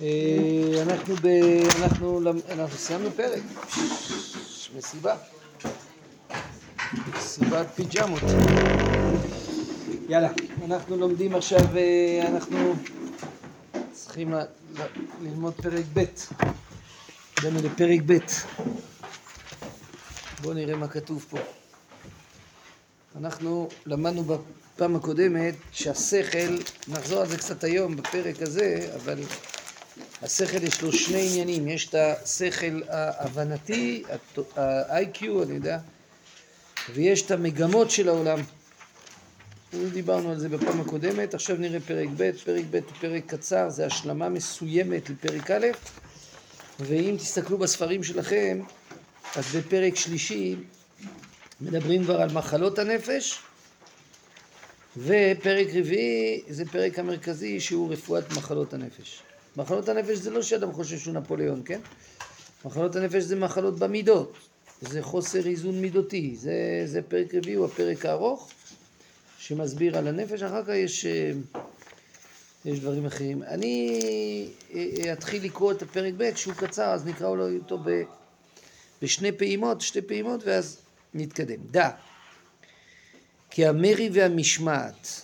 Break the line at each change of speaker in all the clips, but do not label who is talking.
אנחנו סיימנו פרק. מסיבת פיג'מות. יאללה, אנחנו לומדים עכשיו, אנחנו צריכים ללמוד פרק ב'. הגענו לפרק ב'. בואו נראה מה כתוב פה. אנחנו למדנו בפעם הקודמת שהשכל, נחזור על זה קצת היום בפרק הזה, אבל השכל יש לו שני עניינים. יש את השכל ההבנתי, ה-IQ, אני יודע, ויש את המגמות של העולם. דיברנו על זה בפעם הקודמת. עכשיו נראה פרק ב'. פרק ב' הוא פרק קצר, זה השלמה מסוימת לפרק א', ואם תסתכלו בספרים שלכם, אז בפרק שלישי מדברים כבר על מחלות הנפש, ופרק רביעי זה פרק המרכזי שהוא רפואת מחלות הנפש. מחלות הנפש זה לא שאדם חושב שהוא נפוליאון, כן? מחלות הנפש זה מחלות במידות, זה חוסר איזון מידותי, זה פרק רביעי, הוא הפרק הארוך שמסביר על הנפש. אחר כך יש דברים אחרים. אני אתחיל לקרוא את הפרק ב' שהוא קצר, אז נקרא אותו בשני פעימות, שתי פעימות, ואז נתקדם. דע, כי המרי והמשמעת,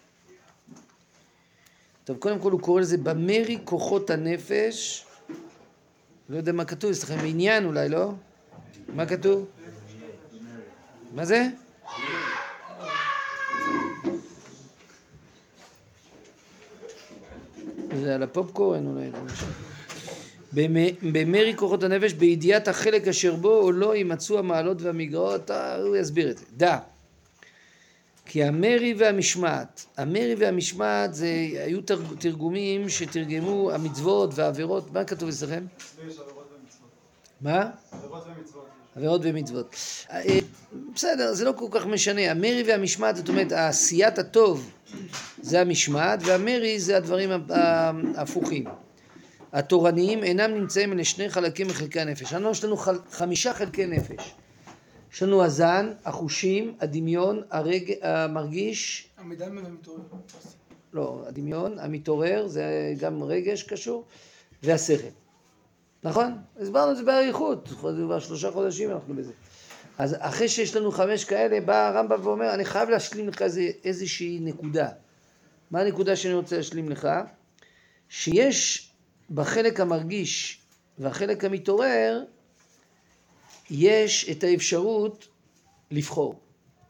טוב, קודם כל הוא קורא לזה במרי כוחות הנפש. לא יודע מה כתוב, יש לכם עניין אולי, לא? מה כתוב? מה זה? זה על הפופקורן אולי. במרי כוחות הנפש, בידיעת החלק אשר בו או לא יימצאו המעלות והמגרעות. הוא יסביר את זה. דע, כי המרי והמשמעת, המרי והמשמעת זה היו תרגומים שתרגמו המצוות והעבירות. מה כתוב אצלכם? מה? עבירות ומצוות. עבירות ומצוות. בסדר, זה לא כל כך משנה. המרי והמשמעת, זאת אומרת, העשיית הטוב זה המשמעת, והמרי זה הדברים ההפוכים. התורניים אינם נמצאים אלה שני חלקים מחלקי הנפש. יש לנו 5 חלקי נפש. יש לנו הזן, החושים, הדמיון, המרגיש.
המדמה והמתעורר.
לא, הדמיון, המתעורר, זה גם רגש קשור, והשכל. נכון? הסברנו את זה באריכות, כבר 3 חודשים אנחנו בזה. אז אחרי שיש לנו 5 כאלה, בא הרמב"ם ואומר, אני חייב להשלים לך איזושהי נקודה. מה הנקודה שאני רוצה להשלים לך? שיש בחלק המרגיש והחלק המתעורר, יש את האפשרות לבחור.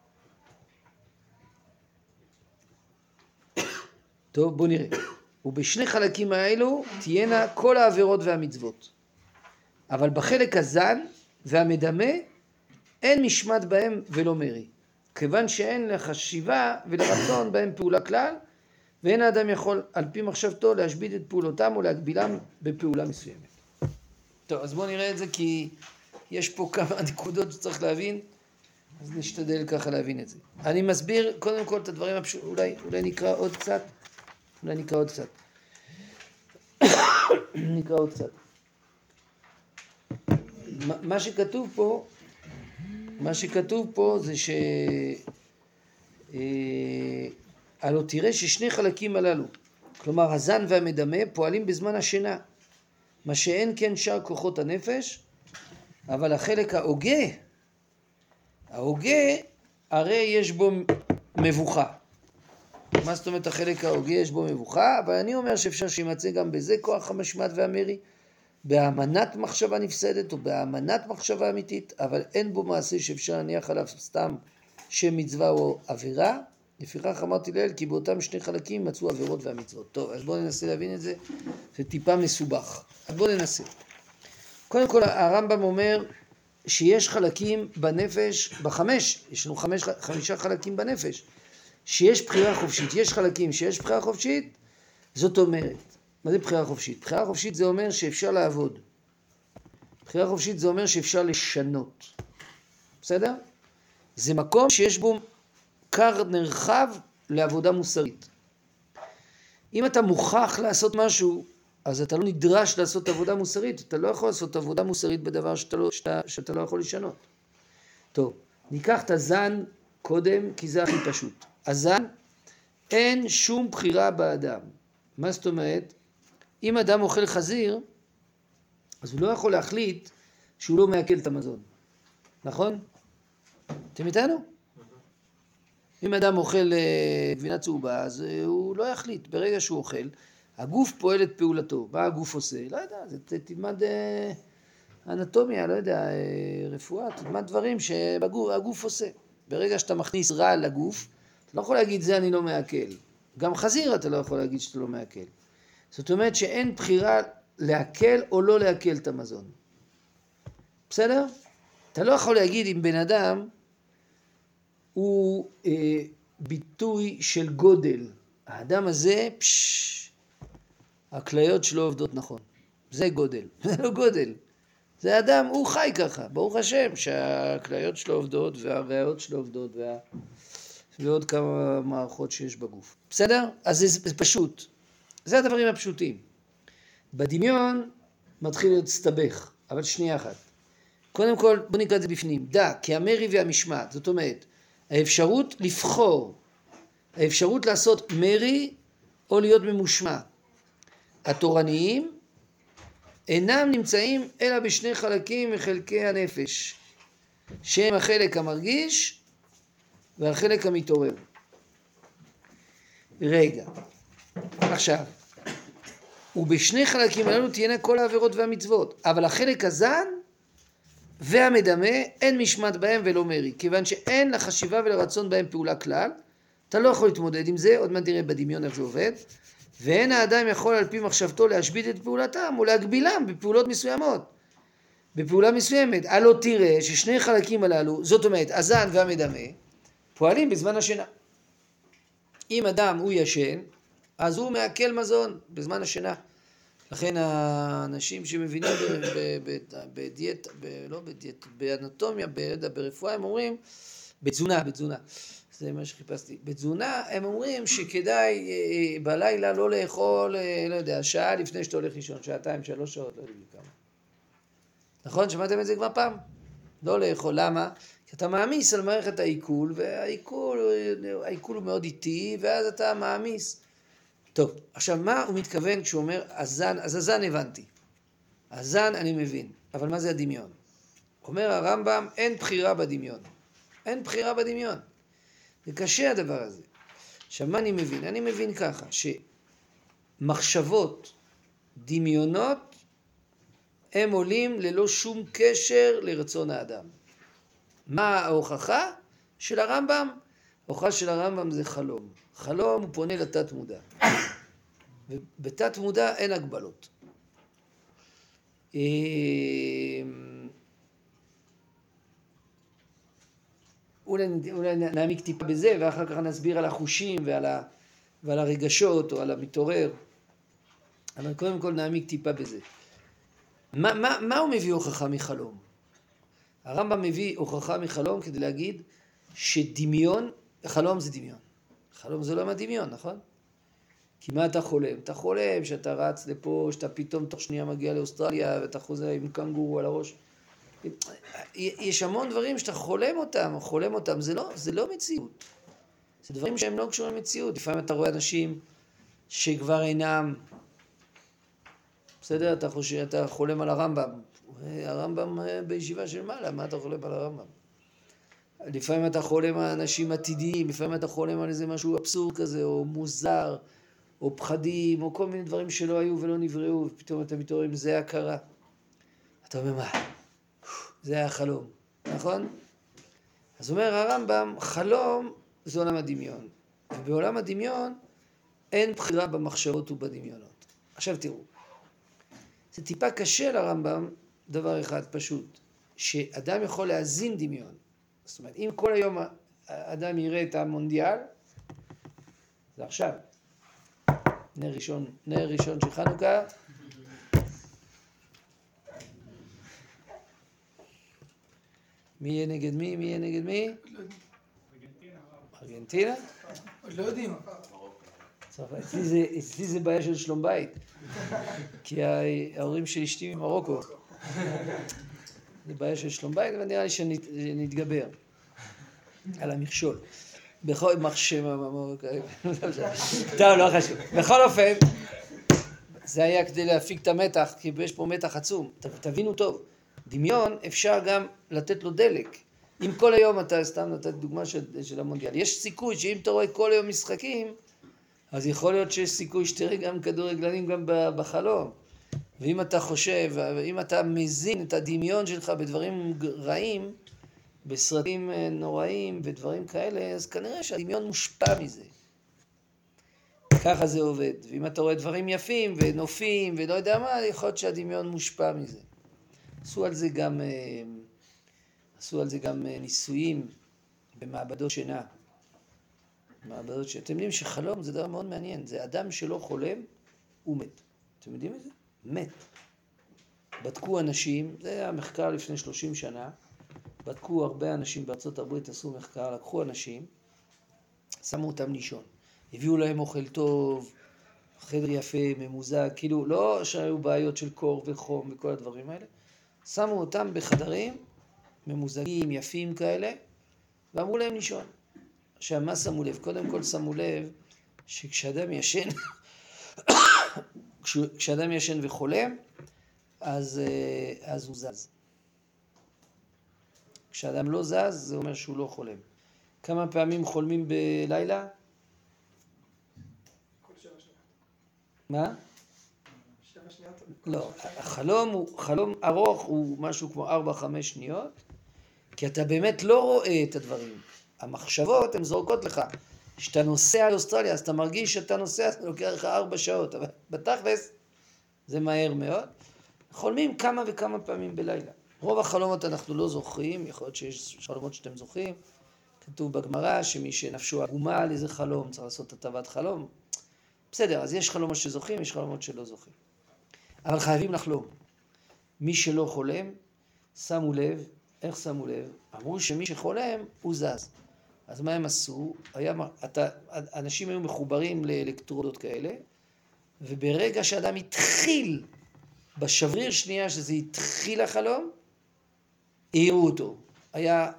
טוב, בוא נראה. ובשני חלקים האלו תהיינה כל העבירות והמצוות. אבל בחלק הזן והמדמה אין משמעת בהם ולא מרי. כיוון שאין לחשיבה ולרצון בהם פעולה כלל, ואין האדם יכול על פי מחשבתו להשבית את פעולותם או להגבילם בפעולה מסוימת. טוב, אז בוא נראה את זה, כי יש פה כמה נקודות שצריך להבין, אז נשתדל ככה להבין את זה. אני מסביר קודם כל את הדברים הפשוטים, אולי נקרא עוד קצת. נקרא עוד קצת. מה שכתוב פה זה הלא תראה ששני חלקים הללו, כלומר הזן והמדמה, פועלים בזמן השינה, מה שאין כן שאר כוחות הנפש, אבל החלק ההוגה, הרי יש בו מבוכה. מה זאת אומרת החלק ההוגה יש בו מבוכה? אבל אני אומר שאפשר שימצא גם בזה כוח המשמעת והמרי, בהאמנת מחשבה נפסדת או בהאמנת מחשבה אמיתית, אבל אין בו מעשה שאפשר להניח עליו סתם שם מצווה או עבירה. לפיכך אמרתי לאל, כי באותם 2 חלקים מצאו עבירות והמצוות. טוב, אז בואו ננסה להבין את זה. זה טיפה מסובך. אז בואו ננסה. קודם כל הרמב"ם אומר שיש חלקים בנפש, יש לנו 5 חלקים בנפש, שיש בחירה חופשית. יש חלקים שיש בחירה חופשית, זאת אומרת, מה זה בחירה חופשית? בחירה חופשית זה אומר שאפשר לעבוד. בחירה חופשית זה אומר שאפשר לשנות. בסדר? זה מקום שיש בו כר נרחב לעבודה מוסרית. אם אתה מוכרח לעשות משהו, אז אתה לא נדרש לעשות עבודה מוסרית. אתה לא יכול לעשות עבודה מוסרית בדבר שאתה לא יכול לשנות. טוב, ניקח את הזן קודם, כי זה הכי פשוט. הזן, אין שום בחירה באדם. מה זאת אומרת? אם אדם אוכל חזיר, אז הוא לא יכול להחליט שהוא לא מעכל את המזון. נכון? אתם איתנו? אם אדם אוכל גבינה צהובה, אז הוא לא יחליט. ברגע שהוא אוכל, הגוף פועל את פעולתו. מה הגוף עושה? לא יודע, תלמד אנטומיה, לא יודע, רפואה, תלמד דברים שהגוף עושה. ברגע שאתה מכניס רע לגוף, אתה לא יכול להגיד זה אני לא מעכל. גם חזיר אתה לא יכול להגיד שאתה לא מעכל. זאת אומרת שאין בחירה להקל או לא להקל את המזון. בסדר? אתה לא יכול להגיד אם בן אדם הוא ביטוי של גודל. האדם הזה, הכליות שלו עובדות נכון. זה גודל. זה לא גודל. זה אדם, הוא חי ככה. ברוך השם שהכליות שלו עובדות והריאות שלו עובדות ועוד כמה מערכות שיש בגוף. בסדר? אז זה פשוט. זה הדברים הפשוטים. בדמיון מתחיל להיות סתבך, אבל שנייה אחת. קודם כל, בוא נקרא את זה בפנים. דע, כי המרי והמשמעת, זאת אומרת, האפשרות לבחור, האפשרות לעשות מרי או להיות ממושמע. התורניים אינם נמצאים אלא בשני חלקים מחלקי הנפש, שהם החלק המרגיש והחלק המתעורר. רגע, עכשיו, ובשני חלקים הללו תהיינה כל העבירות והמצוות, אבל החלק הזן והמדמה אין משמעת בהם ולא מרי, כיוון שאין לחשיבה ולרצון בהם פעולה כלל, אתה לא יכול להתמודד עם זה, עוד מעט תראה בדמיון איך זה עובד, ואין האדם יכול על פי מחשבתו להשבית את פעולתם או להגבילם בפעולות מסוימות. בפעולה מסוימת, הלא תראה ששני חלקים הללו, זאת אומרת, הזן והמדמה, פועלים בזמן השינה. אם אדם הוא ישן, אז הוא מעכל מזון בזמן השינה. לכן האנשים שמבינים בדיאטה, לא בדיאטה, באנטומיה, ברפואה, הם אומרים, בתזונה, זה מה שחיפשתי. בתזונה הם אומרים שכדאי בלילה לא לאכול, לא יודע, שעה לפני שאתה הולך לישון, שעתיים, 3 שעות, לא יודע כמה. נכון? שמעתם את זה כבר פעם? לא לאכול, למה? כי אתה מעמיס על מערכת העיכול, והעיכול הוא מאוד איטי, ואז אתה מעמיס. טוב, עכשיו מה הוא מתכוון כשהוא אומר הזן? אז הזן הבנתי. הזן אני מבין, אבל מה זה הדמיון? אומר הרמב"ם, אין בחירה בדמיון. אין בחירה בדמיון. זה קשה הדבר הזה. עכשיו מה אני מבין? אני מבין ככה, שמחשבות, דמיונות, הם עולים ללא שום קשר לרצון האדם. מה ההוכחה של הרמב"ם? ההוכחה של הרמב"ם זה חלום. חלום הוא פונה לתת מודע. ובתת מודע אין הגבלות. אולי נעמיק טיפה בזה, ואחר כך נסביר על החושים ועל הרגשות או על המתעורר. אבל קודם כל נעמיק טיפה בזה. מה הוא מביא הוכחה מחלום? הרמב"ם מביא הוכחה מחלום כדי להגיד שדמיון, חלום זה דמיון. חלום זה לא מהדמיון, נכון? כי מה אתה חולם? אתה חולם שאתה רץ לפה, שאתה פתאום תוך שנייה מגיע לאוסטרליה ואתה חוזר עם קנגורו על הראש. יש המון דברים שאתה חולם אותם, זה לא מציאות. זה דברים שהם לא קשורים למציאות. לפעמים אתה רואה אנשים שכבר אינם, בסדר, אתה חולם על הרמב"ם. הרמב"ם בישיבה של מעלה, מה אתה חולם על הרמב"ם? לפעמים אתה חולם על אנשים עתידיים, לפעמים אתה חולם על איזה משהו אבסורד כזה, או מוזר, או פחדים, או כל מיני דברים שלא היו ולא נבראו, ופתאום אתה מתעורר עם זה הכרה. אתה אומר מה? זה היה חלום, נכון? אז אומר הרמב"ם, חלום זה עולם הדמיון. ובעולם הדמיון אין בחירה במחשבות ובדמיונות. עכשיו תראו, זה טיפה קשה לרמב"ם, דבר אחד פשוט, שאדם יכול להזין דמיון. זאת אומרת, אם כל היום האדם יראה את המונדיאל, זה עכשיו. נר ראשון של חנוכה. מי יהיה נגד מי? ארגנטינה?
עוד לא יודעים.
אצלי זה בעיה של שלום בית. כי ההורים של אשתי ממרוקו. זה בעיה של שלום בית, אבל נראה לי שנתגבר על המכשול. בכל מחשב המרוקאי. טוב, לא חשוב. בכל אופן, זה היה כדי להפיק את המתח, כי יש פה מתח עצום. תבינו טוב, דמיון אפשר גם לתת לו דלק. אם כל היום אתה, סתם נתת דוגמה של המונדיאל, יש סיכוי שאם אתה רואה כל היום משחקים, אז יכול להיות שיש סיכוי שתראה גם כדורגלנים גם בחלום. ואם אתה חושב, אם אתה מזין את הדמיון שלך בדברים רעים, בסרטים נוראים ודברים כאלה, אז כנראה שהדמיון מושפע מזה. ככה זה עובד. ואם אתה רואה דברים יפים ונופים ולא יודע מה, יכול להיות שהדמיון מושפע מזה. עשו על זה גם ניסויים במעבדות שינה. מעבדות שינה. אתם יודעים שחלום זה דבר מאוד מעניין. זה אדם שלא חולם, הוא מת. אתם יודעים את זה? מת. בדקו אנשים, זה היה מחקר לפני 30 שנה, בדקו הרבה אנשים בארצות הברית, עשו מחקר, לקחו אנשים, שמו אותם לישון. הביאו להם אוכל טוב, חדר יפה, ממוזג, כאילו לא שהיו בעיות של קור וחום וכל הדברים האלה. שמו אותם בחדרים ממוזגים, יפים כאלה, ואמרו להם לישון. עכשיו, מה שמו לב? קודם כל שמו לב שכשאדם ישן, כשאדם ישן וחולם, אז הוא זז. כשאדם לא זז, זה אומר שהוא לא חולם. כמה פעמים חולמים בלילה?
כל 7 שניות.
מה?
7 שניות.
לא, החלום הוא, חלום ארוך הוא משהו כמו 4-5 שניות, כי אתה באמת לא רואה את הדברים. המחשבות הן זורקות לך. כשאתה נוסע לאוסטרליה, אז אתה מרגיש שאתה נוסע, זה לוקח לך 4 שעות, אבל בתכלס זה מהר מאוד. חולמים כמה וכמה פעמים בלילה. רוב החלומות אנחנו לא זוכרים, יכול להיות שיש חלומות שאתם זוכרים. כתוב בגמרא שמי שנפשו עגומה על איזה חלום, צריך לעשות הטבת חלום. בסדר, אז יש חלומות שזוכרים, יש חלומות שלא זוכרים. אבל חייבים לחלום. מי שלא חולם, שמו לב, איך שמו לב? אמרו שמי שחולם הוא זז. אז מה הם עשו? אנשים היו מחוברים לאלקטרודות כאלה, וברגע שאדם התחיל, בשבריר שנייה שזה התחיל החלום, העירו אותו. היה,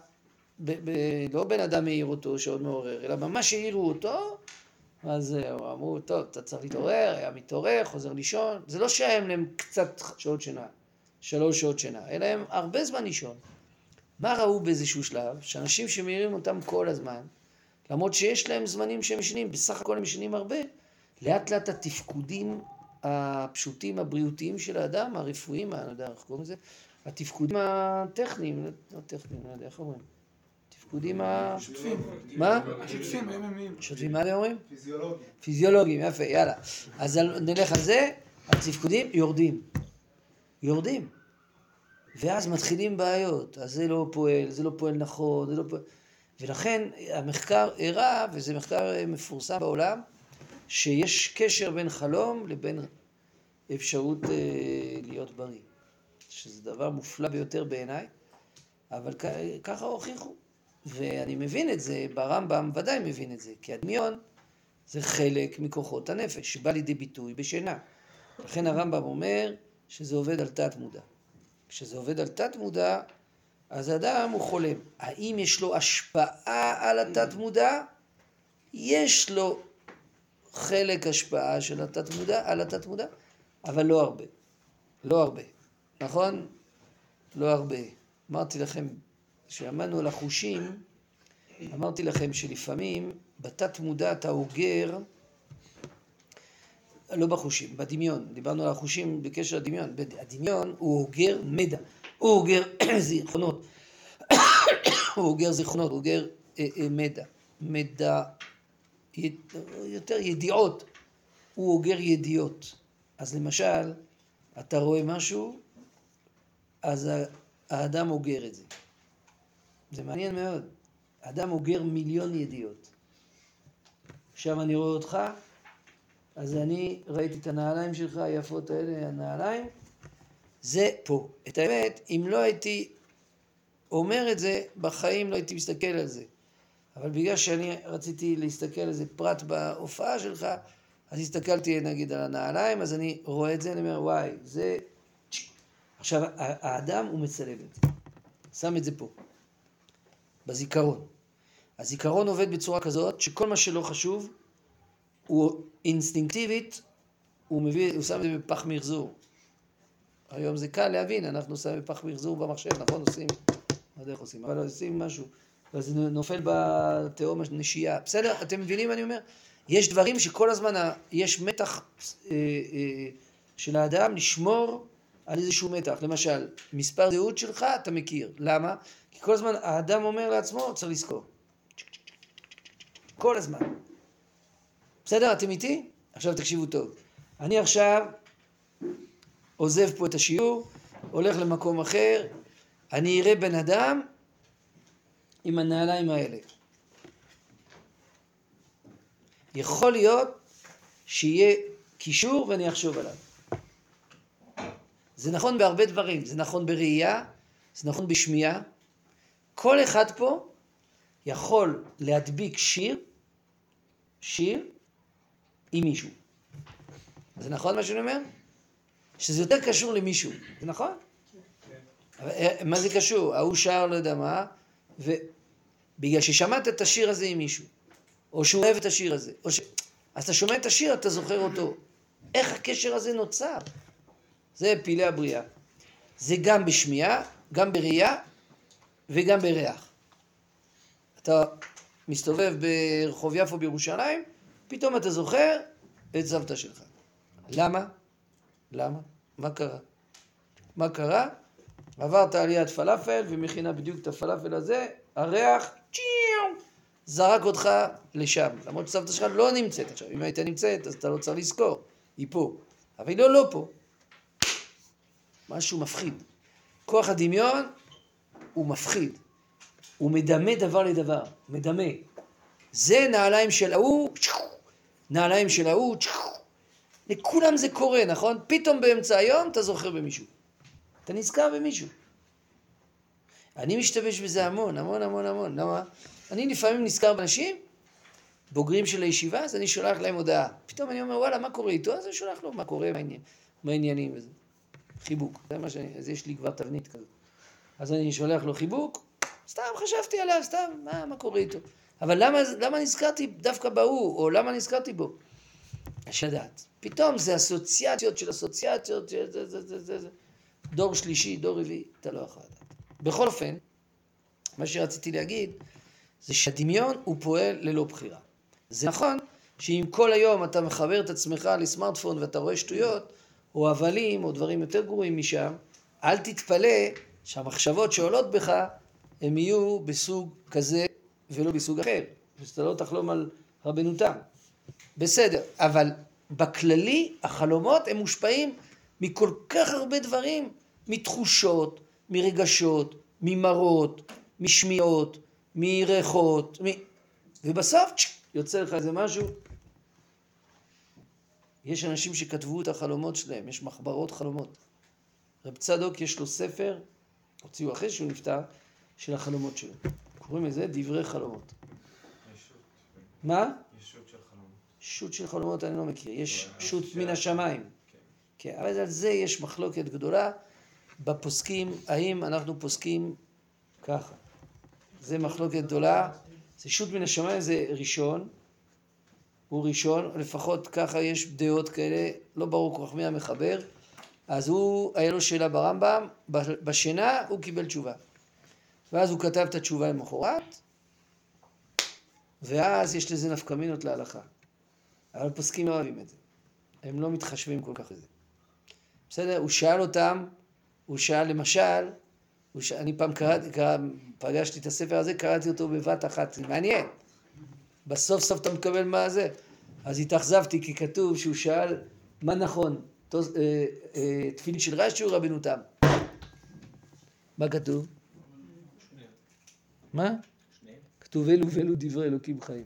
לא בן אדם העיר אותו שעוד מעורר, אלא ממש העירו אותו, אז אמרו, טוב, אתה צריך להתעורר, היה מתעורר, חוזר לישון. זה לא שהם להם קצת שעות שינה, 3 שעות שינה, אלא הם הרבה זמן לישון. מה ראו באיזשהו שלב? שאנשים שמעירים אותם כל הזמן, למרות שיש להם זמנים שהם ישנים, בסך הכל הם ישנים הרבה, לאט לאט התפקודים הפשוטים, הבריאותיים של האדם, הרפואיים, אני לא יודע איך קוראים לזה, התפקודים הטכניים, לא טכניים, לא יודע איך אומרים. תפקודים
שוטפים.
מה?
שוטפים, ימיים.
שוטפים, מה הם אומרים?
פיזיולוגים.
פיזיולוגים, יפה, יאללה. אז נלך על זה, התפקודים יורדים. ואז מתחילים בעיות, אז זה לא פועל נכון, זה לא פועל... ולכן המחקר הראה, וזה מחקר מפורסם בעולם, שיש קשר בין חלום לבין אפשרות להיות בריא. שזה דבר מופלא ביותר בעיניי, אבל ככה הוכיחו. ואני מבין את זה, ברמב"ם ודאי מבין את זה, כי הדמיון זה חלק מכוחות הנפש, שבא לידי ביטוי בשינה. לכן הרמב"ם אומר שזה עובד על תת מודע. כשזה עובד על תת מודע, אז האדם הוא חולם. האם יש לו השפעה על התת מודע? יש לו חלק השפעה של התת מודע, על התת מודע, אבל לא הרבה. לא הרבה. נכון? לא הרבה. אמרתי לכם, כשאמרנו על החושים, אמרתי לכם שלפעמים בתת מודע אתה אוגר, לא בחושים, בדמיון. דיברנו על החושים בקשר לדמיון. הדמיון הוא אוגר מידע. הוא אוגר זיכרונות. הוא אוגר זיכרונות, הוא אוגר מידע. מידע, יותר ידיעות. הוא אוגר ידיעות. אז למשל, אתה רואה משהו, אז האדם אוגר את זה. זה מעניין מאוד. האדם אוגר 1,000,000 ידיעות. עכשיו אני רואה אותך, אז אני ראיתי את הנעליים שלך, היפות האלה, הנעליים, זה פה. את האמת, אם לא הייתי אומר את זה, בחיים לא הייתי מסתכל על זה. אבל בגלל שאני רציתי להסתכל על זה פרט בהופעה שלך, אז הסתכלתי נגיד על הנעליים, אז אני רואה את זה, אני אומר, וואי, זה... עכשיו, האדם הוא מצלב את זה. שם את זה פה, בזיכרון. הזיכרון עובד בצורה כזאת, שכל מה שלא חשוב, הוא אינסטינקטיבית, הוא שם את זה בפח מחזור. היום זה קל להבין, אנחנו שמים בפח מחזור במחשב, נכון? עושים, לא יודע איך עושים, אבל עושים משהו, וזה נופל בתהום הנשייה. בסדר? אתם מבינים מה אני אומר? יש דברים שכל הזמן יש מתח של האדם לשמור על איזשהו מתח. למשל, מספר זהות שלך אתה מכיר. למה? כי כל הזמן האדם אומר לעצמו, צריך לזכור. כל הזמן. בסדר? אתם איתי? עכשיו תקשיבו טוב. אני עכשיו עוזב פה את השיעור, הולך למקום אחר, אני אראה בן אדם עם הנעליים האלה. יכול להיות שיהיה קישור ואני אחשוב עליו. זה נכון בהרבה דברים, זה נכון בראייה, זה נכון בשמיעה. כל אחד פה יכול להדביק שיר עם מישהו. זה נכון מה שאני אומר? שזה יותר קשור למישהו, זה נכון? מה זה קשור? ההוא שר לא יודע מה, ובגלל ששמעת את השיר הזה עם מישהו, או שהוא אוהב את השיר הזה, אז אתה שומע את השיר, אתה זוכר אותו. איך הקשר הזה נוצר? זה פעילי הבריאה. זה גם בשמיעה, גם בראייה, וגם בריח. אתה מסתובב ברחוב יפו בירושלים, פתאום אתה זוכר את סבתא שלך. למה? למה? מה קרה? מה קרה? עברת על יד פלאפל ומכינה בדיוק את הפלאפל הזה, הריח, זרק אותך לשם. למרות שסבתא שלך לא נמצאת עכשיו. אם הייתה נמצאת, אז אתה לא צריך לזכור. היא פה. אבל היא לא פה. משהו מפחיד. כוח הדמיון הוא מפחיד. הוא מדמה דבר לדבר. מדמה. זה נעליים של ההוא, נעליים של ההוא, לכולם זה קורה, נכון? פתאום באמצע היום אתה זוכר במישהו. אתה נזכר במישהו. אני משתמש בזה המון. למה? אני לפעמים נזכר באנשים, בוגרים של הישיבה, אז אני שולח להם הודעה. פתאום אני אומר, וואלה, מה קורה איתו? אז אני שולח לו, מה קורה, מה העניינים וזה. חיבוק. אז יש לי כבר תבנית כזאת. אז אני שולח לו חיבוק, סתם חשבתי עליו, סתם, מה קורה איתו? אבל למה נזכרתי דווקא בהוא, או למה נזכרתי בו? יש לדעת. פתאום זה אסוציאציות של אסוציאציות, דור שלישי, דור רביעי, אתה לא יכול לדעת. בכל אופן, מה שרציתי להגיד, זה שהדמיון הוא פועל ללא בחירה. זה נכון שאם כל היום אתה מחבר את עצמך לסמארטפון ואתה רואה שטויות, או הבלים, או דברים יותר גרועים משם, אל תתפלא שהמחשבות שעולות בך, הם יהיו בסוג כזה ולא בסוג אחר. ושאתה לא תחלום על רבנותם. בסדר, אבל בכללי החלומות הם מושפעים מכל כך הרבה דברים, מתחושות, מרגשות, ממראות, משמיעות, מריחות, ובסוף יוצא לך איזה משהו. יש אנשים שכתבו את החלומות שלהם, יש מחברות חלומות. רב צדוק יש לו ספר, הוציאו אחרי שהוא נפטר, של החלומות שלו. קוראים לזה דברי חלומות. מה?
יש שוט של חלומות.
שוט של חלומות אני לא מכיר, יש שוט מן השמיים. כן, אבל על זה יש מחלוקת גדולה בפוסקים, האם אנחנו פוסקים ככה. זה מחלוקת גדולה, זה שוט מן השמיים, זה ראשון, הוא ראשון, לפחות ככה יש דעות כאלה, לא ברור כל כך מי המחבר, אז הוא, היה לו שאלה ברמב"ם, בשינה הוא קיבל תשובה. ואז הוא כתב את התשובה למחרת, ואז יש לזה נפקמינות להלכה. אבל פוסקים לא אוהבים את זה. הם לא מתחשבים כל כך בזה. בסדר? הוא שאל אותם, הוא שאל למשל, אני פעם פגשתי את הספר הזה, קראתי אותו בבת אחת, זה מעניין. בסוף סוף אתה מקבל מה זה. אז התאכזבתי כי כתוב שהוא שאל מה נכון, תפילין של רש"י או רבנותם. מה כתוב? מה? כתוב אלו ואלו דברי אלוקים חיים.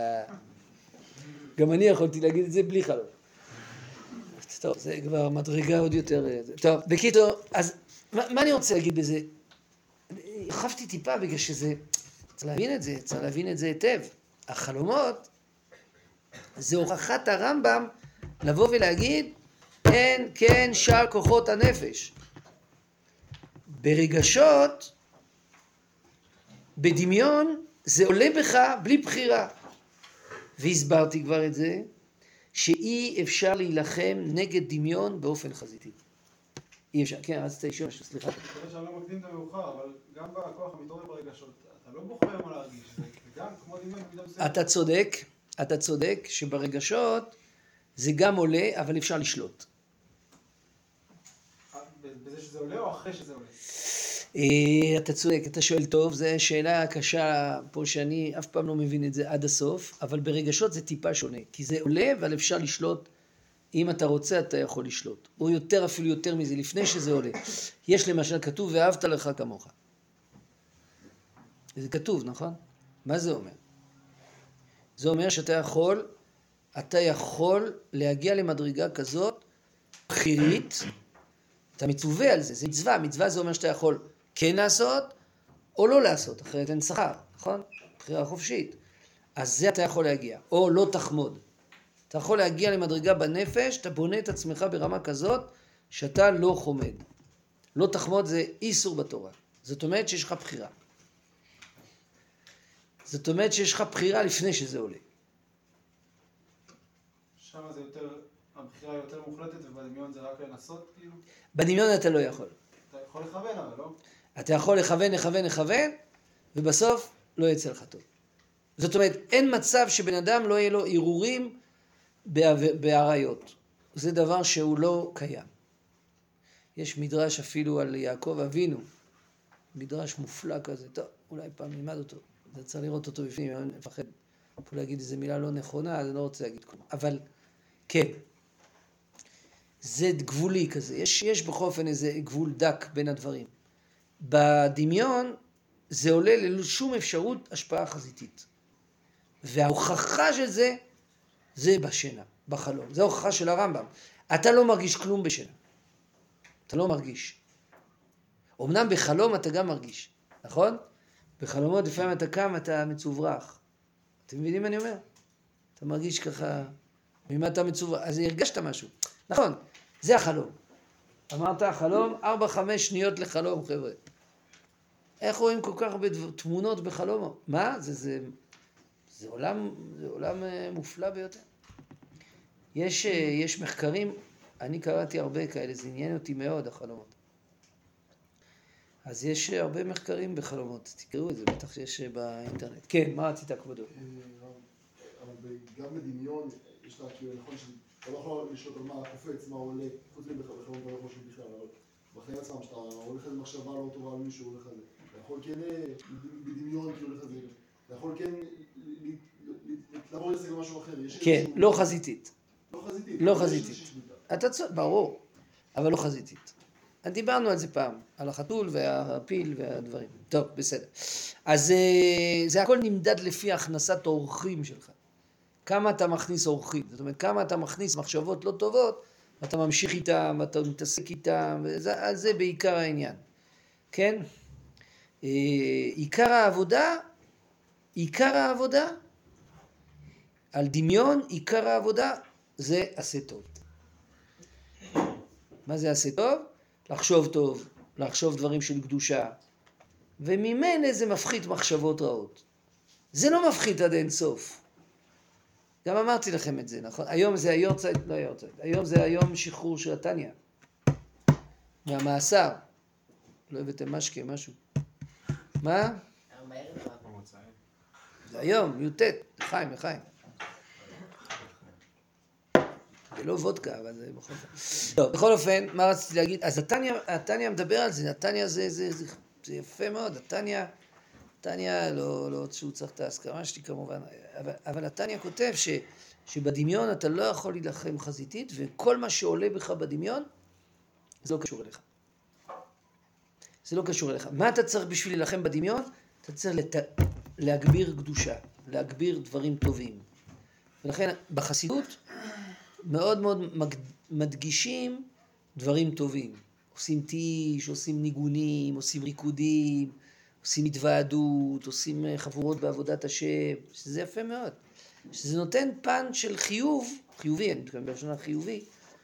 גם אני יכולתי להגיד את זה בלי חלום. טוב, זה כבר מדרגה עוד יותר. טוב, בקיצור, אז מה אני רוצה להגיד בזה? הרחבתי טיפה בגלל שזה, צריך להבין את זה היטב. החלומות זה הוכחת הרמב"ם לבוא ולהגיד, כן, שאר כוחות הנפש. ברגשות, בדמיון, זה עולה בך בלי בחירה. והסברתי כבר את זה, שאי אפשר להילחם נגד דמיון באופן חזיתי. אי אפשר. כן, רצית לשאול משהו, סליחה.
אני חושב שאני לא מקדים את המאוחר, אבל גם בכוח המתעורר ברגשות, אתה לא בוחר מה להרגיש, זה גם כמו דמיון במידה מסוימת.
אתה צודק שברגשות זה גם עולה, אבל אפשר לשלוט.
בזה שזה עולה או אחרי שזה עולה?
אתה צודק, אתה שואל טוב, זו שאלה קשה פה שאני אף פעם לא מבין את זה עד הסוף, אבל ברגשות זה טיפה שונה, כי זה עולה, אבל אפשר לשלוט. אם אתה רוצה, אתה יכול לשלוט. או יותר, אפילו יותר מזה, לפני שזה עולה. יש למשל כתוב, ואהבת לך כמוך. זה כתוב, נכון? מה זה אומר? זה אומר שאתה יכול להגיע למדרגה כזאת, בחירית, אתה מצווה על זה, זה מצווה. מצווה זה אומר שאתה יכול כן לעשות, או לא לעשות, אחרת אין שכר, נכון? בחירה חופשית. אז זה אתה יכול להגיע. או לא תחמוד. אתה יכול להגיע למדרגה בנפש, אתה בונה את עצמך ברמה כזאת, שאתה לא חומד. לא תחמוד זה איסור בתורה. זאת אומרת שיש לך בחירה. זאת אומרת שיש לך בחירה לפני שזה עולה.
שם זה יותר, הבחירה יותר מוחלטת ובדמיון זה רק לנסות כאילו?
בדמיון אתה לא יכול.
אתה יכול לכוון אבל לא?
אתה יכול לכוון, ובסוף לא יצא לך טוב. זאת אומרת, אין מצב שבן אדם לא יהיה לו ערעורים בעריות. זה דבר שהוא לא קיים. יש מדרש אפילו על יעקב אבינו, מדרש מופלא כזה, טוב, אולי פעם נלמד אותו, אתה צריך לראות אותו בפנים, אני מפחד פה להגיד איזו מילה לא נכונה, אז אני לא רוצה להגיד כלום, אבל כן, זה גבולי כזה, יש בכל אופן איזה גבול דק בין הדברים. בדמיון זה עולה ללא שום אפשרות השפעה חזיתית, וההוכחה של זה, זה בשינה, בחלום, זה ההוכחה של הרמב"ם. אתה לא מרגיש כלום בשינה, אתה לא מרגיש. אמנם בחלום אתה גם מרגיש, נכון? בחלומות לפעמים אתה קם, אתה מצוברח. אתם מבינים מה אני אומר? אתה מרגיש ככה, ממה אתה מצוברח, אז הרגשת משהו. נכון, זה החלום. אמרת החלום, 4-5 שניות לחלום, חבר'ה. איך רואים כל כך הרבה תמונות בחלום? מה? זה עולם מופלא ביותר. יש מחקרים, אני קראתי הרבה כאלה, זה עניין אותי מאוד החלומות. אז יש הרבה מחקרים בחלומות, תקראו את זה, בטח שיש באינטרנט. כן, מה רצית כבודו?
אבל גם בדמיון יש לה כאילו נכון שאתה לא יכול לשאול על מה קופץ, מה עולה, חוץ מבחלומות אתה לא יכול לשאול בכלל, אבל בחיים עצמם שאתה הולך איזה מחשבה לא טובה על מישהו הולך על זה, אתה יכול כן בדמיון כאילו הולך על זה, אתה יכול כן לעבור לזה משהו אחר.
כן, לא חזיתית.
לא חזיתית.
אתה צודק, ברור, אבל לא חזיתית. דיברנו על זה פעם, על החתול והפיל והדברים. טוב, בסדר. אז זה הכל נמדד לפי הכנסת האורחים שלך. כמה אתה מכניס אורחים, זאת אומרת, כמה אתה מכניס מחשבות לא טובות, ואתה ממשיך איתם, אתה מתעסק איתם, על זה בעיקר העניין. כן? עיקר העבודה, על דמיון, עיקר העבודה, זה עשה טוב. מה זה עשה טוב? לחשוב טוב, לחשוב דברים של קדושה, וממילא זה מפחית מחשבות רעות. זה לא מפחית עד אין סוף. גם אמרתי לכם את זה, נכון? היום זה היורצייט, לא היורצייט, היום זה היום שחרור של התניה. מהמאסר. לא הבאתם משקה, משהו. מה? זה היום, י"ט, לחיים. זה לא וודקה, אבל זה בכל אופן. טוב, בכל אופן, מה רציתי להגיד? אז התניה מדבר על זה, התניה זה יפה מאוד, התניה לא שהוא צריך את ההסכמה שלי כמובן, אבל התניה כותב שבדמיון אתה לא יכול להילחם חזיתית, וכל מה שעולה בך בדמיון, זה לא קשור אליך. זה לא קשור אליך. מה אתה צריך בשביל להילחם בדמיון? אתה צריך להגביר קדושה, להגביר דברים טובים. ולכן בחסידות, מאוד מאוד מדגישים דברים טובים. עושים טיש, עושים ניגונים, עושים ריקודים, עושים התוועדות, עושים חבורות בעבודת השם, שזה יפה מאוד. שזה נותן פן של חיובי, אני מתכוון בלשון החיובי,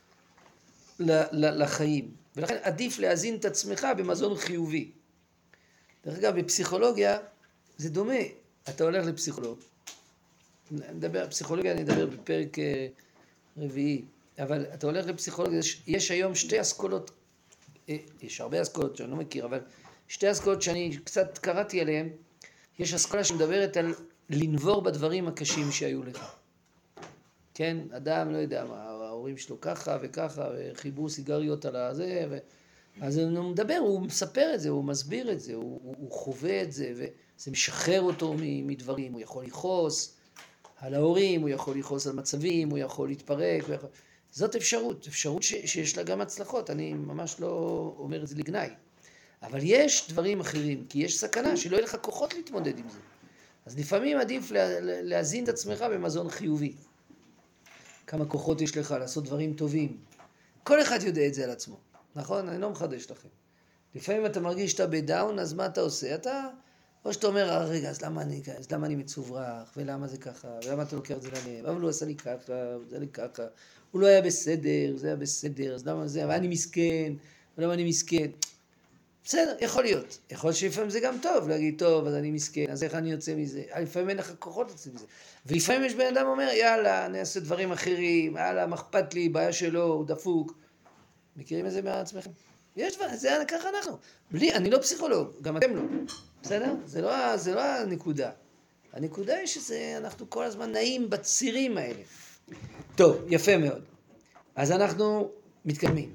לחיים. ולכן עדיף להזין את עצמך במזון חיובי. דרך אגב, בפסיכולוגיה זה דומה. אתה הולך לפסיכולוג. פסיכולוגיה אני אדבר בפרק רביעי. אבל אתה הולך לפסיכולוגיה, יש היום שתי אסכולות, יש הרבה אסכולות שאני לא מכיר, אבל שתי אסכולות שאני קצת קראתי עליהן. יש אסכולה שמדברת על לנבור בדברים הקשים שהיו לך. כן, אדם, לא יודע מה, ההורים שלו ככה וככה, וחיברו סיגריות על הזה, אז הוא מדבר, הוא מספר את זה, הוא מסביר את זה, הוא חווה את זה, וזה משחרר אותו מדברים, הוא יכול לכעוס על ההורים, הוא יכול לכעוס על מצבים, הוא יכול להתפרק, זאת אפשרות שיש לה גם הצלחות, אני ממש לא אומר את זה לגנאי. אבל יש דברים אחרים, כי יש סכנה שלא יהיה לך כוחות להתמודד עם זה. אז לפעמים עדיף להזין את עצמך במזון חיובי. כמה כוחות יש לך לעשות דברים טובים. כל אחד יודע את זה על עצמו, נכון? אני לא מחדש לכם. לפעמים אתה מרגיש שאתה בדאון, אז מה אתה עושה? או שאתה אומר, רגע, אז למה אני מצוברח, ולמה זה ככה, ולמה אתה לוקח את זה ללב? אבל הוא עשה לי ככה, זה לי ככה, הוא לא היה בסדר, זה היה בסדר, אז למה זה, אבל אני מסכן, ולמה אני מסכן? בסדר, יכול להיות. יכול להיות שלפעמים זה גם טוב, להגיד, טוב, אז אני מסכן, אז איך אני יוצא מזה? לפעמים אין לך כוחות לצאת מזה. ולפעמים יש בן אדם אומר, יאללה, אני אעשה דברים אחרים, יאללה, מה אכפת לי, בעיה שלו, הוא דפוק. מכירים את זה מעצמכם? יש דבר, זה ככה אנחנו. אני לא פסיכולוג, גם אתם לא. בסדר? זה לא הנקודה. הנקודה היא שאנחנו כל הזמן נעים בצירים האלה. טוב, יפה מאוד. אז אנחנו מתקדמים.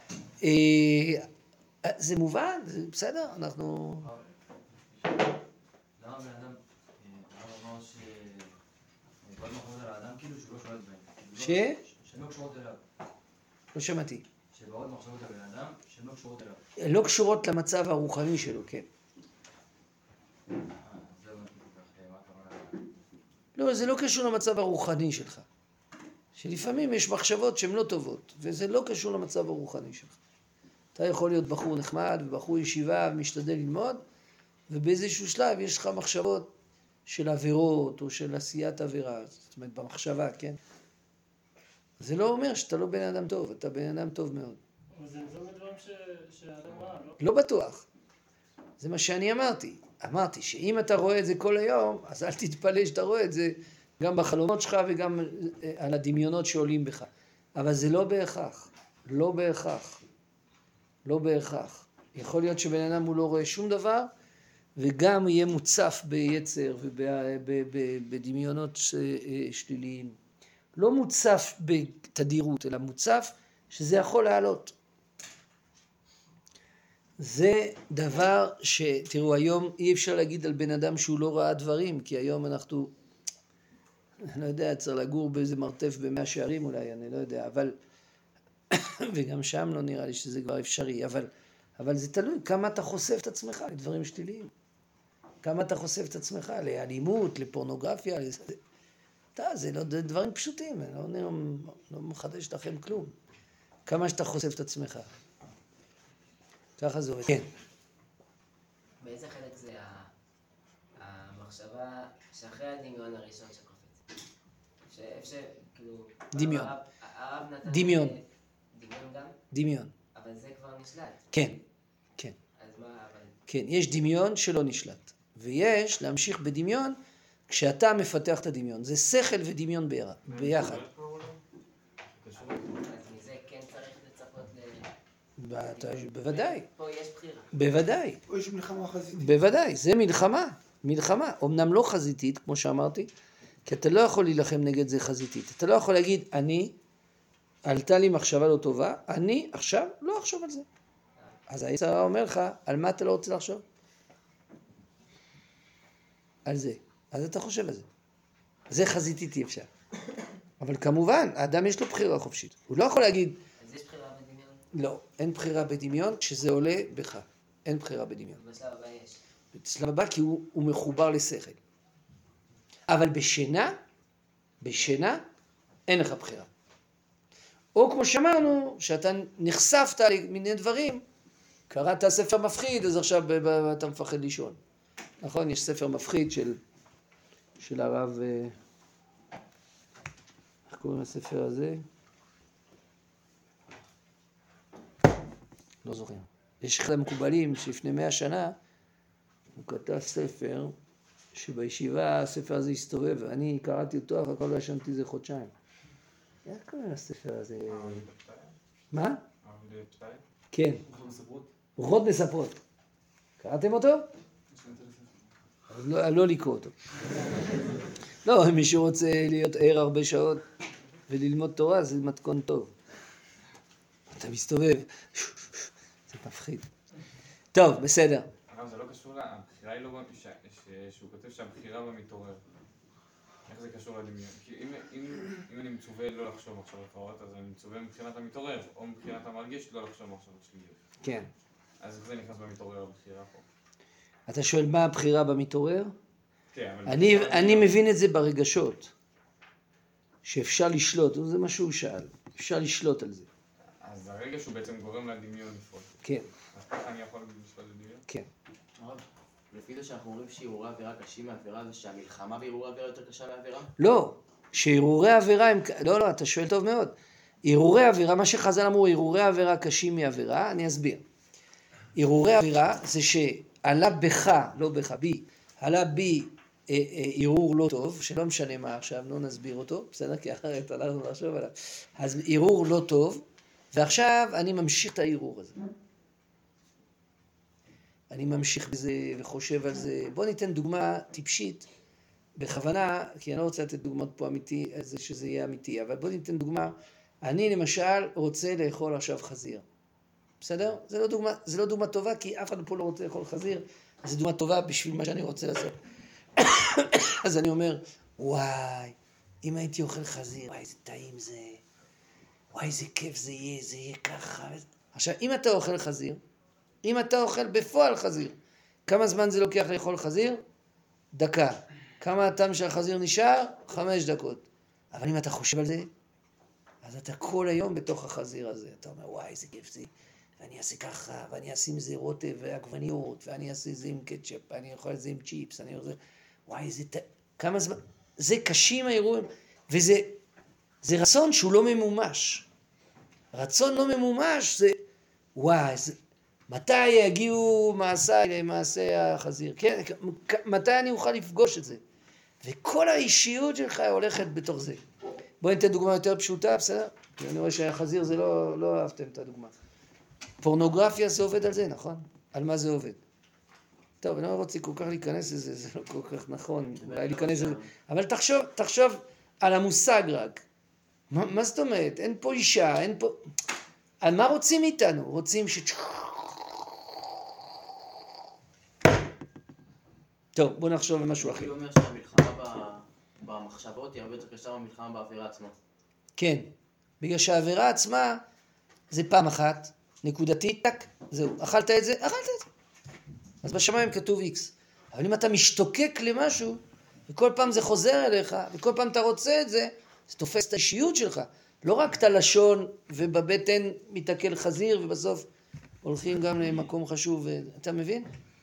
זה מובן, זה בסדר, אנחנו...
למה בן אדם, אמר שבעוד מחשבות על האדם כאילו שהוא לא שולט בהם. שהן לא קשורות אליו.
לא שמעתי.
שבעוד מחשבות על בן אדם שהן לא קשורות אליו.
הן לא קשורות למצב הרוחני שלו, כן.
זה לא נקרא, מה הכוונה?
לא, זה לא קשור למצב הרוחני שלך. שלפעמים יש מחשבות שהן לא טובות, וזה לא קשור למצב הרוחני שלך. אתה יכול להיות בחור נחמד ובחור ישיבה ומשתדל ללמוד, ובאיזשהו שלב יש לך מחשבות של עבירות או של עשיית עבירה, זאת אומרת במחשבה, כן? זה לא אומר שאתה לא בן אדם טוב, אתה בן אדם טוב מאוד.
אבל זה מדברים שהאדם רע, לא?
לא בטוח. זה מה שאני אמרתי. אמרתי שאם אתה רואה את זה כל היום, אז אל תתפלא שאתה רואה את זה גם בחלומות שלך וגם על הדמיונות שעולים בך. אבל זה לא בהכרח. לא בהכרח. לא בהכרח. יכול להיות שבן אדם הוא לא רואה שום דבר, וגם יהיה מוצף ביצר ובדמיונות שליליים. לא מוצף בתדירות, אלא מוצף שזה יכול לעלות. זה דבר שתראו, היום אי אפשר להגיד על בן אדם שהוא לא ראה דברים, כי היום אנחנו, אני לא יודע, צריך לגור באיזה מרתף ב100 שערים אולי, אני לא יודע, אבל, וגם שם לא נראה לי שזה כבר אפשרי, אבל זה תלוי כמה אתה חושף את עצמך לדברים שליליים. כמה אתה חושף את עצמך לאלימות, לפורנוגרפיה, זה לא דברים פשוטים, לא מחדש לכם כלום. כמה שאתה חושף את עצמך. ככה זה עובד. כן.
באיזה חלק זה המחשבה שאחרי הדמיון הראשון שקופץ? שאיפה כאילו...
דמיון.
הרב נתן...
דמיון.
דמיון גם?
דמיון.
אבל זה כבר נשלט.
כן, כן.
אז מה, אבל...
כן, יש דמיון שלא נשלט. ויש להמשיך בדמיון כשאתה מפתח את הדמיון. זה שכל ודמיון ביחד.
אז מזה כן צריך לצפות
בוודאי.
פה יש בחירה.
בוודאי.
פה יש מלחמה חזיתית.
בוודאי, זה מלחמה. אמנם לא חזיתית, כמו שאמרתי, כי אתה לא יכול להילחם נגד זה חזיתית. אתה לא יכול להגיד, עלתה לי מחשבה לא טובה, אני עכשיו לא אחשוב על זה. אז היצר אומר לך, על מה אתה לא רוצה לחשוב? על זה. אז אתה חושב על זה. זה חזיתית אי אפשר. אבל כמובן, האדם יש לו בחירה חופשית. הוא לא יכול להגיד...
אז יש בחירה בדמיון?
לא, אין בחירה בדמיון כשזה עולה בך. אין בחירה בדמיון.
בשלב הבא יש.
בשלב הבא כי הוא מחובר לשכל. אבל בשינה אין לך בחירה. או כמו שאמרנו, שאתה נחשפת למיני דברים, קראת ספר מפחיד, אז עכשיו אתה מפחד לישון. נכון? יש ספר מפחיד של הרב, איך קוראים לספר הזה? לא זוכר. יש אחד המקובלים שלפני 100 שנה, הוא כתב ספר, שבישיבה הספר הזה הסתובב, ואני קראתי אותו, אחר כך לא ישנתי זה חודשיים. איך קוראים לספר הזה? מה?
הרב פתאי?
כן. רוחות מספרות. קראתם אותו? אז לא לקרוא אותו. לא, מי שרוצה להיות ער הרבה שעות וללמוד תורה, זה מתכון טוב. אתה מסתובב, זה מפחיד. טוב, בסדר.
הרב, זה לא קשור הבחירה היא לא... שהוא כותב שהבחירה במתעורר. איך זה קשור לדמיון? כי אם אני מצווה לא לחשוב עכשיו לפחות, אז אני מצווה מבחינת המתעורר, או מבחינת המרגיש לא לחשוב עכשיו שליליות.
כן.
אז איך זה נכנס במתעורר הבחירה פה?
אתה שואל מה הבחירה במתעורר?
כן, אבל...
אני מבין את זה ברגשות. שאפשר לשלוט, זה מה שהוא שאל. אפשר לשלוט על זה.
אז הרגש הוא בעצם גורם לדמיון לפעול.
כן.
אז ככה אני יכול לשלוט לדמיון?
כן.
הרב, לפי זה שאנחנו אומרים שהרהורי עבירה קשים מעבירה, זה שהמלחמה בהרהורי עבירה יותר קשה מעבירה?
לא, שהרהורי עבירה הם... לא, אתה שואל טוב מאוד. הרהורי עבירה, מה שחז"ל אמרו, הרהורי עבירה קשים מעבירה, אני אסביר. הרהורי עבירה זה שעלה בך, לא בך, בי, עלה בי הרהור לא טוב, שלא משנה מה עכשיו, לא נסביר אותו, בסדר? כי אחרת הלכנו לחשוב עליו. אז הרהור לא טוב, ועכשיו אני ממשיך את ההרהור הזה. אני ממשיך בזה וחושב על זה. בוא ניתן דוגמה טיפשית, בכוונה, כי אני לא רוצה לתת דוגמאות פה אמיתי, שזה יהיה אמיתי, אבל בוא ניתן דוגמה. אני למשל רוצה לאכול עכשיו חזיר. בסדר? זה לא דוגמה טובה, כי אף אחד פה לא רוצה לאכול חזיר, אז זו דוגמה טובה בשביל מה שאני רוצה לעשות. אז אני אומר, וואי, אם הייתי אוכל חזיר, וואי, איזה טעים זה, וואי, איזה כיף זה יהיה ככה. עכשיו, אם אתה אוכל חזיר, אם אתה אוכל בפועל חזיר, כמה זמן זה לוקח לאכול חזיר? דקה. כמה הטעם של החזיר נשאר? 5 דקות. אבל אם אתה חושב על זה, אז אתה כל היום בתוך החזיר הזה. אתה אומר, וואי, איזה כיף זה. ואני אעשה ככה, ואני אעשה עם זה רוטב ועגבניות, ואני אעשה זה עם קטשפ, ואני אוכל את זה עם צ'יפס, אני אוכל... וואי, כמה זמן... זה קשים האירועים, וזה רצון שהוא לא ממומש. רצון לא ממומש זה... וואי, מתי יגיעו מעשה החזיר? כן? מתי אני אוכל לפגוש את זה? וכל האישיות שלך הולכת בתוך זה. בואי ניתן דוגמה יותר פשוטה, בסדר? אני רואה שהחזיר זה לא אהבתם את הדוגמה. פורנוגרפיה זה עובד על זה, נכון? על מה זה עובד? טוב, אני לא רוצה כל כך להיכנס לזה, זה לא כל כך נכון, אולי להיכנס לזה. אבל תחשוב על המושג רק. מה זאת אומרת? אין פה אישה, אין פה... על מה רוצים איתנו? רוצים טוב, בוא נחשוב על משהו אחר.
הוא אומר שהמלחמה במחשבות היא הרבה יותר קשה מהמלחמה בעבירה עצמה.
כן, בגלל שהעבירה עצמה זה פעם אחת, נקודתית, טק, זהו, אכלת את זה. אז בשמיים כתוב X. אבל אם אתה משתוקק למשהו, וכל פעם זה חוזר אליך, וכל פעם אתה רוצה את זה, זה תופס את האישיות שלך. לא רק את הלשון, ובבטן מתעכל חזיר, ובסוף הולכים גם למקום חשוב. אתה מבין?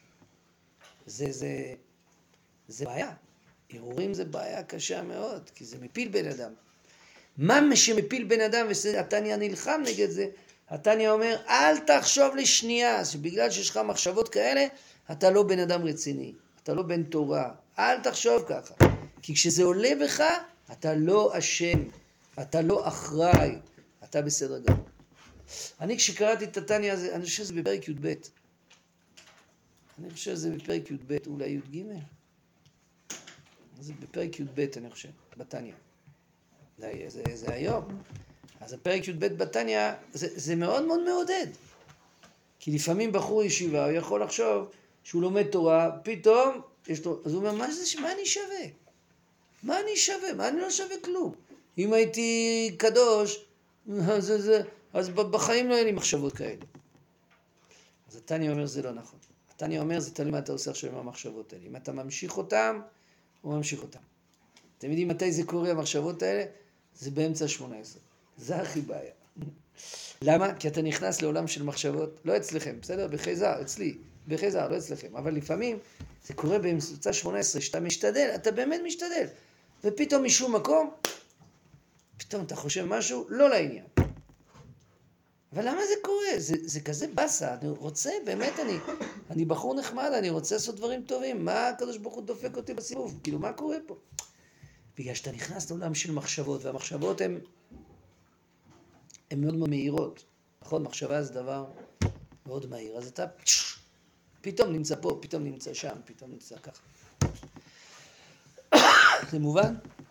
זה בעיה. הרהורים זה בעיה קשה מאוד, כי זה מפיל בן אדם. מה שמפיל בן אדם, והתניא נלחם נגד זה, התניא אומר, אל תחשוב לשנייה, שבגלל שיש לך מחשבות כאלה, אתה לא בן אדם רציני, אתה לא בן תורה, אל תחשוב ככה. כי כשזה עולה בך, אתה לא אשם, אתה לא אחראי, אתה בסדר גמור. אני כשקראתי את התניא הזה, אני חושב שזה בפרק י"ב. אני חושב שזה בפרק י"ב, אולי י"ג. זה בפרק י"ב, אני חושב, בתניא. זה היום. אז הפרק י"ב בתניא, זה מאוד מאוד מעודד. כי לפעמים בחור ישיבה, הוא יכול לחשוב שהוא לומד תורה, פתאום, אז הוא אומר, מה אני שווה? מה אני שווה? מה אני לא שווה כלום? אם הייתי קדוש, אז בחיים לא היה לי מחשבות כאלה. אז התניא אומר, זה לא נכון. התניא אומר, זה תלוי מה אתה עושה עכשיו עם המחשבות האלה. אם אתה ממשיך אותם, הוא ממשיך אותם. אתם יודעים מתי זה קורה, המחשבות האלה? זה באמצע 18. זה הכי בעיה. למה? כי אתה נכנס לעולם של מחשבות, לא אצלכם, בסדר? בחייזר, אצלי, בחייזר, לא אצלכם. אבל לפעמים זה קורה באמצע 18, שאתה משתדל, אתה באמת משתדל. ופתאום משום מקום, פתאום אתה חושב משהו לא לעניין. אבל למה זה קורה? זה כזה בסה, אני רוצה, באמת אני בחור נחמד, אני רוצה לעשות דברים טובים, מה הקדוש ברוך הוא דופק אותי בסיבוב? כאילו, מה קורה פה? בגלל שאתה נכנס לעולם של מחשבות, והמחשבות הן הן מאוד מאוד מהירות. נכון, מחשבה זה דבר מאוד מהיר. אז אתה פתאום נמצא פה, פתאום נמצא שם, פתאום נמצא ככה. זה מובן?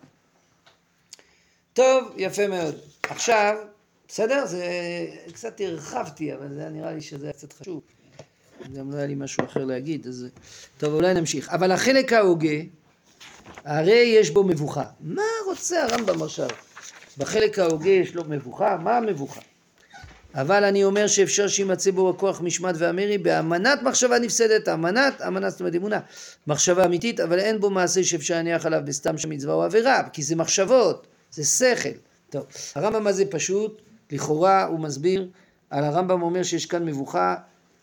טוב, יפה מאוד. עכשיו, בסדר? זה קצת הרחבתי, אבל זה נראה לי שזה היה קצת חשוב. גם לא היה לי משהו אחר להגיד, אז טוב, אולי נמשיך. אבל החלק ההוגה, הרי יש בו מבוכה. מה רוצה הרמב"ם עכשיו? בחלק ההוגה יש לו מבוכה? מה המבוכה? אבל אני אומר שאפשר שימצא בו הכוח משמעת והמרי באמנת מחשבה נפסדת, אמנת זאת אומרת אמונה, מחשבה אמיתית, אבל אין בו מעשה שאפשר להניח עליו בסתם שמצווה או עבירה, כי זה מחשבות, זה שכל. טוב, הרמב"ם הזה פשוט, לכאורה הוא מסביר, על הרמב"ם אומר שיש כאן מבוכה,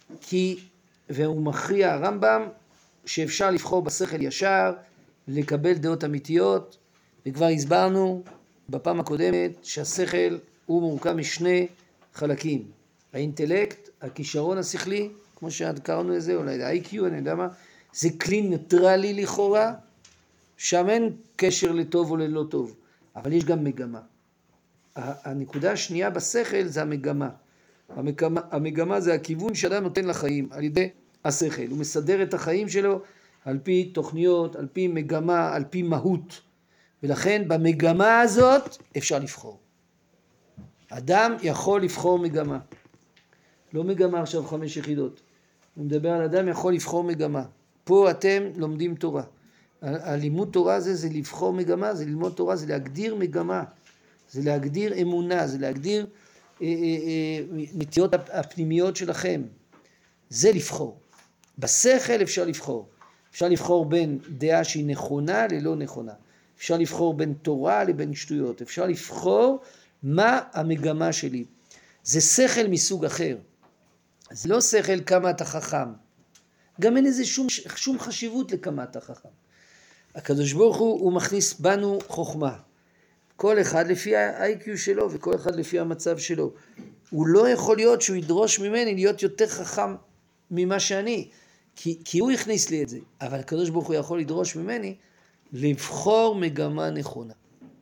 והוא מכריע הרמב"ם שאפשר לבחור בשכל ישר, לקבל דעות אמיתיות, וכבר הסברנו בפעם הקודמת שהשכל הוא מורכב משני חלקים, האינטלקט, הכישרון השכלי, כמו שקראנו לזה, אולי ה-IQ, אני יודע מה, זה כלי ניטרלי לכאורה, שם אין קשר לטוב או ללא טוב, אבל יש גם מגמה. הנקודה השנייה בשכל זה המגמה. המגמה זה הכיוון שאדם נותן לחיים על ידי השכל, הוא מסדר את החיים שלו על פי תוכניות, על פי מגמה, על פי מהות, ולכן במגמה הזאת אפשר לבחור. אדם יכול לבחור מגמה, לא מגמה עכשיו 5 יחידות, הוא מדבר על אדם יכול לבחור מגמה. פה אתם לומדים תורה, הלימוד תורה זה לבחור מגמה, זה ללמוד תורה, זה להגדיר מגמה, זה להגדיר אמונה, זה להגדיר נטיות הפנימיות שלכם, זה לבחור. בשכל אפשר לבחור, אפשר לבחור בין דעה שהיא נכונה ללא נכונה, אפשר לבחור בין תורה לבין שטויות, אפשר לבחור מה המגמה שלי. זה שכל מסוג אחר, זה לא שכל כמה אתה חכם, גם אין איזה שום חשיבות לכמה אתה חכם. הקדוש ברוך הוא מכניס בנו חוכמה, כל אחד לפי ה-IQ שלו וכל אחד לפי המצב שלו. הוא לא יכול להיות שהוא ידרוש ממני להיות יותר חכם ממה שאני, כי הוא הכניס לי את זה, אבל הקדוש ברוך הוא יכול לדרוש ממני לבחור מגמה נכונה.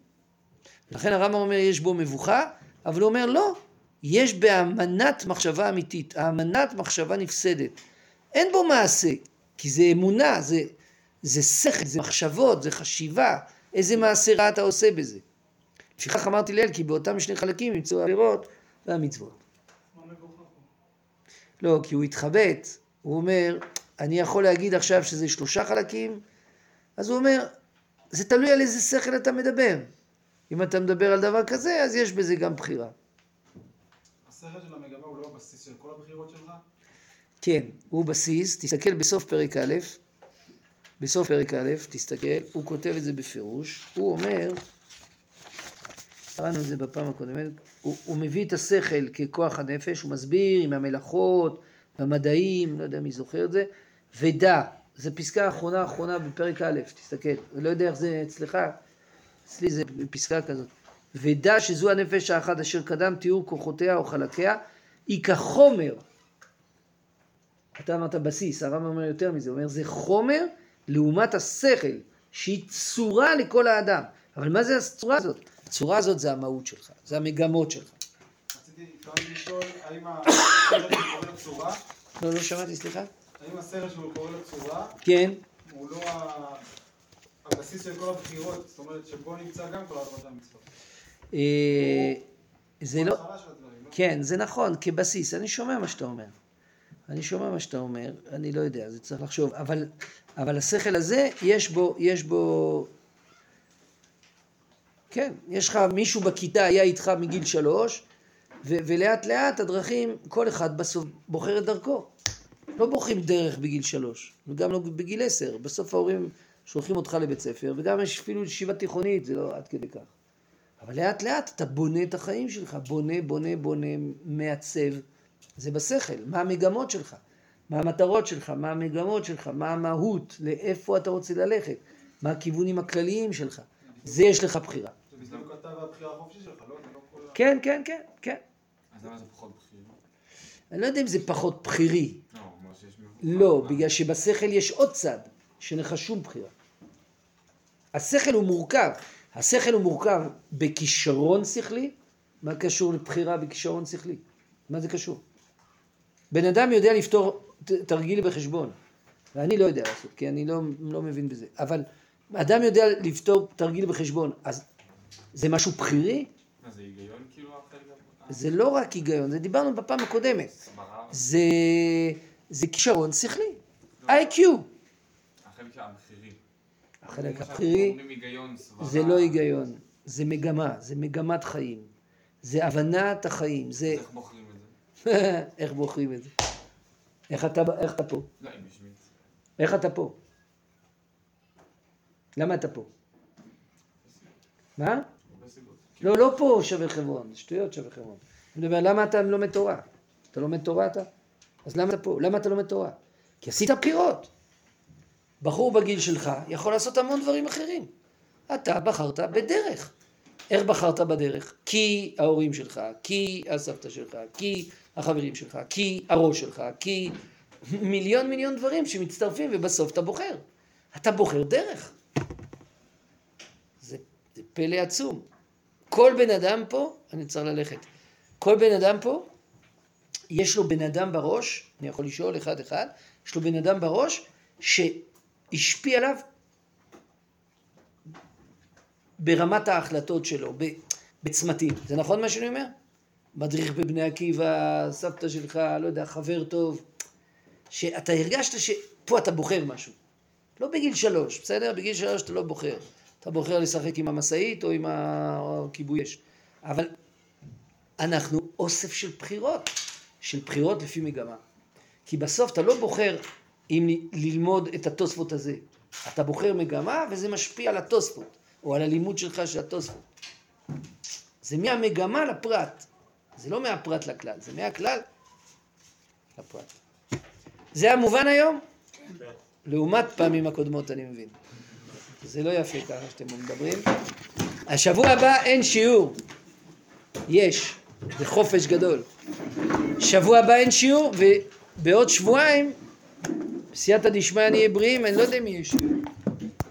לכן הרמב"ם אומר יש בו מבוכה, אבל הוא אומר לא, יש באמנת מחשבה אמיתית, האמנת מחשבה נפסדת. אין בו מעשה, כי זה אמונה, זה שכל, זה מחשבות, זה חשיבה, איזה מעשה רע אתה עושה בזה. לפיכך אמרתי לאל, כי באותם 2 חלקים ימצאו העבירות והמצוות.
מה מבוכה פה?
לא, כי הוא התחבט, הוא אומר, אני יכול להגיד עכשיו שזה 3 חלקים, אז הוא אומר, זה תלוי על איזה שכל אתה מדבר. אם אתה מדבר על דבר כזה, אז יש בזה גם בחירה.
השכל של המגמה הוא לא הבסיס של כל הבחירות שלך?
כן, הוא בסיס, תסתכל בסוף פרק א', תסתכל, הוא כותב את זה בפירוש, הוא אומר, קראנו את זה בפעם הקודמת, הוא מביא את השכל ככוח הנפש, הוא מסביר עם המלאכות, המדעים, לא יודע מי זוכר את זה, ודע, זה פסקה האחרונה בפרק א', תסתכל, אני לא יודע איך זה אצלך, אצלי זה פסקה כזאת, ודע שזו הנפש האחד אשר קדם תיאור כוחותיה או חלקיה, היא כחומר, אתה אמרת בסיס, הרמב"ם אומר יותר מזה, הוא אומר זה חומר לעומת השכל, שהיא צורה לכל האדם, אבל מה זה הצורה הזאת? הצורה הזאת זה המהות שלך, זה המגמות שלך.
רציתי לשאול, האם הסרט שהוא קורא לצורה?
לא שמעתי, סליחה?
האם הסרט שהוא קורא לצורה?
כן.
הוא לא הבסיס של כל הבחירות, זאת אומרת שבו נמצא גם כל העבודה המצוות.
זה לא... כן, זה נכון, כבסיס, אני שומע מה שאתה אומר, אני לא יודע, זה צריך לחשוב, אבל השכל הזה, יש בו, כן, יש לך מישהו בכיתה היה איתך מגיל 3, ולאט לאט הדרכים, כל אחד בסוף בוחר את דרכו. לא בוחרים דרך בגיל 3, וגם לא בגיל 10, בסוף ההורים שולחים אותך לבית ספר, וגם יש אפילו ישיבה תיכונית, זה לא עד כדי כך. אבל לאט לאט אתה בונה את החיים שלך, בונה, מעצב, זה בשכל, מה המגמות שלך, מה המטרות שלך, מה המגמות שלך, מה המהות, לאיפה אתה רוצה ללכת, מה הכיוונים הכלליים שלך, זה יש לך בחירה.
זה בדיוק אתה והבחירה החופשית שלך, לא?
כן.
אז למה זה פחות בחירה?
אני לא יודע אם זה פחות בחירי.
לא, כמו שיש מבוכה.
לא, בגלל שבשכל יש עוד צד, שאין לך שום בחירה. השכל הוא מורכב בכישרון שכלי, מה קשור לבחירה בכישרון שכלי? מה זה קשור? בן אדם יודע לפתור תרגיל בחשבון, ואני לא יודע לעשות, כי אני לא מבין בזה. אבל אדם יודע לפתור תרגיל בחשבון, אז זה משהו בחירי?
מה זה היגיון כאילו החלק?
זה לא רק היגיון, זה דיברנו בפעם הקודמת. זה כישרון שכלי. IQ.
החלק הבחירי.
החלק הבחירי זה לא היגיון, זה מגמה, זה מגמת חיים. זה הבנת החיים. זה...
איך בוחרים את זה?
איך בוחרים את זה? איך אתה פה?
לא, אם בשביל.
איך אתה פה? למה אתה פה? מה? לא פה שווה חברון, שטויות שווה חברון. אני מדבר, למה אתה לא לומד תורה? אתה לומד תורה אתה? אז למה אתה פה? למה אתה לומד תורה? כי עשית בחירות. בחור בגיל שלך יכול לעשות המון דברים אחרים. אתה בחרת בדרך. איך בחרת בדרך? כי ההורים שלך, כי הסבתא שלך, כי החברים שלך, כי הראש שלך, כי מיליון דברים שמצטרפים ובסוף אתה בוחר. אתה בוחר דרך. זה פלא עצום. כל בן אדם פה, אני צריך ללכת, כל בן אדם פה, יש לו בן אדם בראש, אני יכול לשאול אחד, יש לו בן אדם בראש שהשפיע עליו ברמת ההחלטות שלו, בצמתים. זה נכון מה שאני אומר? מדריך בבני עקיבא, סבתא שלך, לא יודע, חבר טוב, שאתה הרגשת שפה אתה בוחר משהו. לא בגיל 3, בסדר? בגיל 3 אתה לא בוחר. אתה בוחר לשחק עם המשאית או עם הכיבוי אש. אבל אנחנו אוסף של בחירות לפי מגמה. כי בסוף אתה לא בוחר אם ללמוד את התוספות הזה. אתה בוחר מגמה וזה משפיע על התוספות, או על הלימוד שלך של התוספות. זה מהמגמה לפרט. זה לא מהפרט לכלל, זה מהכלל לפרט. זה המובן היום? כן. לעומת פעמים הקודמות אני מבין. זה לא יפה ככה שאתם מדברים. השבוע הבא אין שיעור. יש. זה חופש גדול. שבוע הבא אין שיעור, ובעוד שבועיים, בסייעתא דשמיא נהיה בריאים, אני לא יודע מי יש שיעור.